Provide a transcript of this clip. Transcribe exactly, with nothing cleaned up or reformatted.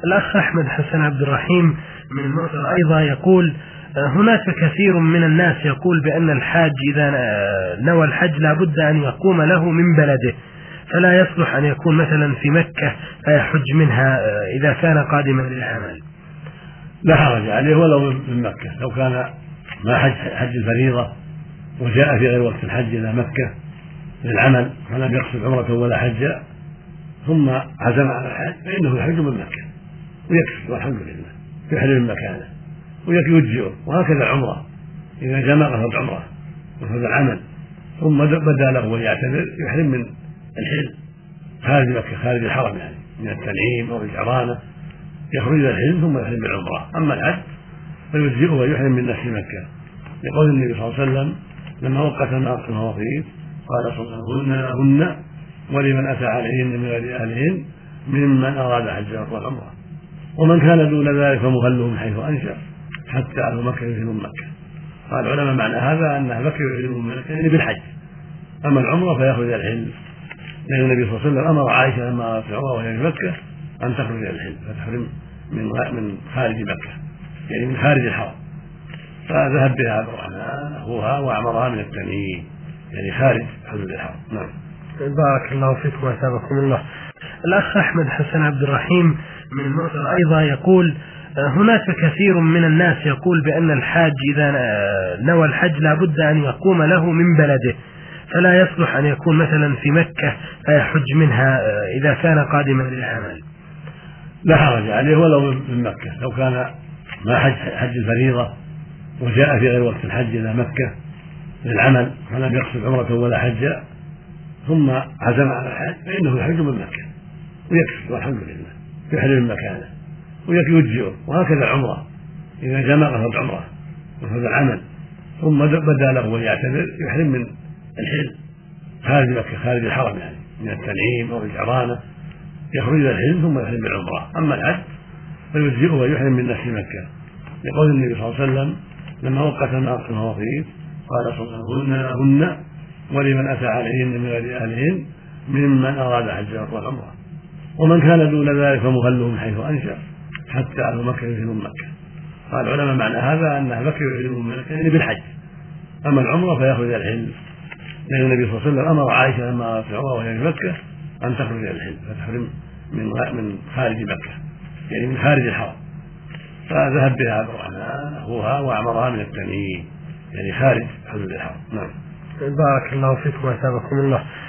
الأخ أحمد حسن عبد الرحيم من المؤسسة أيضا يقول: هناك كثير من الناس يقول بأن الحاج إذا نوى الحج لابد أن يقوم له من بلده، فلا يصلح أن يكون مثلا في مكة فيحج منها إذا كان قادما للعمل. لا حرج عليه ولو من مكة، لو كان ما حج حج الفريضة وجاء في غير وقت الحج إلى مكة للعمل فلم يقصد عمرة ولا حج ثم عزم على الحج فإنه يحج من مكة ويكفي والحمد لله، يحرم من مكانه ويجزئه. وهكذا العمرة إذا جمع قصد عمرة وقصد العمل ثم بدا له أن يعتمر يحرم من الحل خارج مكة خارج الحرم، يعني من التنعيم أو الجعرانة يخرج إلى الحل ثم يحرم بالعمرة. أما الحج فيجزئه ويحرم من نفس مكة، لقول النبي صلى الله عليه وسلم لما وقت المواقيت قال صلى الله عليه وسلم: هن ولمن أتى عليهن من غير أهلهن ممن أراد حج والعمرة، ومن كان دون ذلك فمخله من حيث أنشأ حتى أهل مكة يحرم مكة. قال العلماء معنى هذا أن أهل مكة يحرمون من مكة يعني بالحج، أما العمرة فيخرج إلى الحل، لأن النبي صلى الله عليه وسلم أمر عائشة لما أرادت العمرة وهي في مكة أن تخرج إلى الحل فتحرم من من خارج مكة يعني من خارج الحرم، فذهب بها عبد الرحمن أخوها وأعمرها من التنعيم يعني خارج حدود الحرم. نعم. بارك الله فيكم وأثابكم الله. الأخ أحمد حسن عبد الرحيم من المؤسسة أيضا يقول: هناك كثير من الناس يقول بأن الحاج إذا نوى الحج لابد أن يقوم له من بلده، فلا يصلح أن يكون مثلا في مكة فيحج منها إذا كان قادما للعمل. لا حرج عليه ولو من مكة، لو كان ما حج حج الفريضة وجاء في غير وقت الحج إلى مكة للعمل فلم يقصد عمرة ولا حج ثم عزم على الحج فإنه يحج من مكة ويكفي والحمد لله، يحرم من مكانه ويجزئه. وهكذا العمرة إذا جمع قصد عمرة وقصد العمل ثم بدا له أن يعتمر يحرم من الحل خارج مكة خارج الحرم، يعني من التنعيم أو الجعرانة يخرج إلى الحل ثم يحرم بالعمرة. أما الحج فيجزئه ويحرم من نفس مكة، لقول النبي صلى الله عليه وسلم لما وقت المواقيت قال صلى الله عليه وسلم: هن ولمن أتى عليهن من غير أهلهن ممن أراد حج والعمرة، ومن كان دون ذلك فمخله من حيث أنشأ حتى أهل مكة يحرمون مكة. قال العلماء معنى هذا أن أهل مكة يحرمون من مكة يعني بالحج، أما العمرة فيخرج إلى الحل، لأن النبي صلى الله عليه وسلم أمر عائشة لما أرادت العمرة وهي في مكة أن تخرج إلى الحل فتحرم من من خارج مكة يعني من خارج الحرم، فذهب بها عبد الرحمن أخوها وأعمرها من التنعيم يعني خارج حدود الحرم. نعم. بارك الله فيكم وأثابكم الله.